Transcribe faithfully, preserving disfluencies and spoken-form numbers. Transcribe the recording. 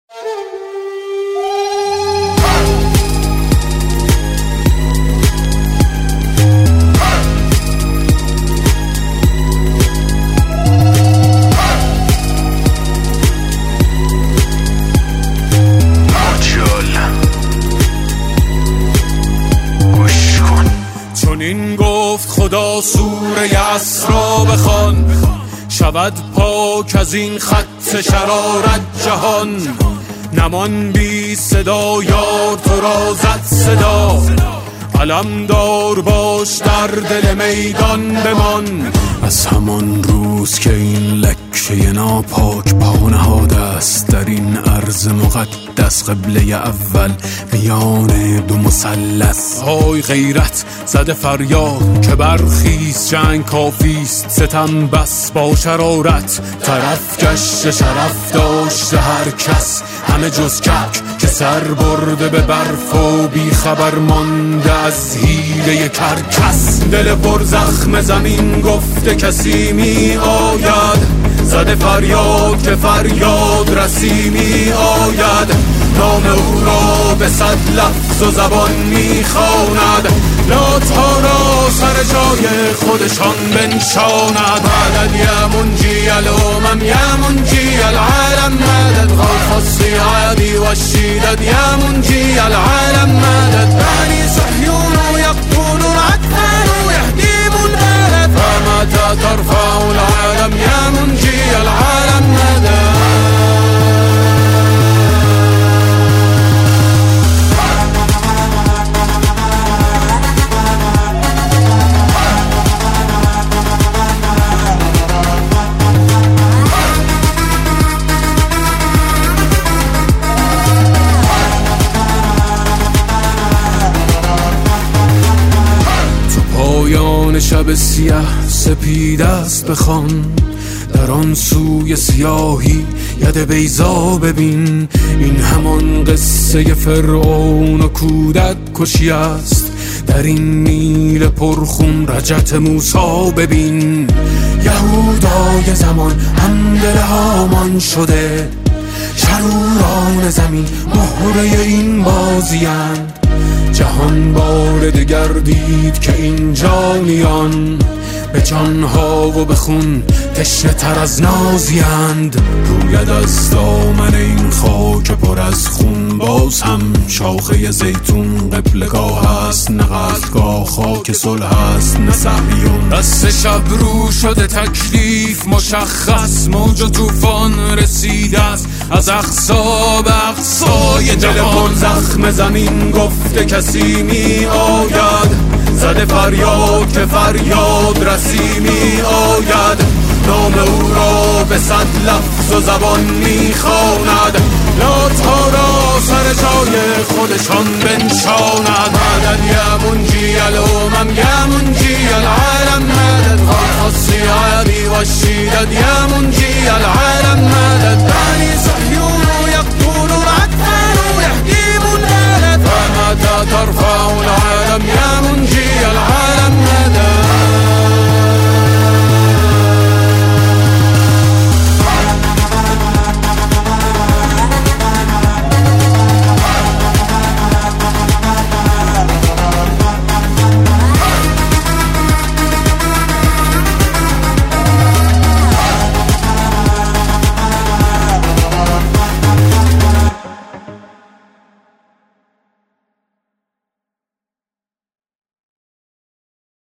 این گفت خدا سوره اسرا بخوان، شود پاک از این خط شرارت جهان. نمان بی صدا یار تو را زد صدا، علمدار باش در دل میدان بمان. از همان روز که این لکه ناپاک پا نهاده است در این ارض مقدس، قبله اول میان دو مثلث. های غیرت زده فریاد که برخیز، جنگ کافیست ستم بس با شرارت. طرف گشت شرف داشته هر کس، همه جز کک که سر برده به برف و بی خبر مانده از حیله کرکس. دل پر زخم زمین گفته کسی می آید، زده فریاد که فریاد رسی می آید. نام او را به صد لفظ و زبان می خواند، لاتها را سر جای خودشان بنشاند. مدد یا منجی الامم یا منجی العالم، مدد غوث الصیادی و الشیدد یا منجی العالم، مدد بنی صهیون یقتلون اطفال یهدیم البلد، فمتى ترفع العالم یا منجی العالم مدد. پایان شب سیاه سپید است بخوان، در آن سوی سیاهی ید بیضا ببین. این همان قصه فرعون و کودک کشی است، در این نیل پرخون رجت موسی ببین. یهودای زمان هم دل هامان شده، شروران زمین مهره این بازیند. جهان بار دگر دید که این جانیان به جانها و به خون تشنه تر از نازیند. روید از دامن این خاک پر از خون، باز هم شاخه زیتون قبلگاه است، نه قتلگاه خاک صلح است نه صهیون. دست شب رو شده تکلیف مشخص، موج و طوفان رسیده است از اقصا به اقصای جهان. زخم زمین گفته کسی می آید، زده فریاد که فریاد رسی می آید. نام او را به صد لفظ و زبان می خواند، لاتها را سر جای خودشان بنشاند. مدد یا منجی الامم یا منجی العالم، مدد غوث الصیادی و الشیدد یا منجی العالم، مدد بنی صهیون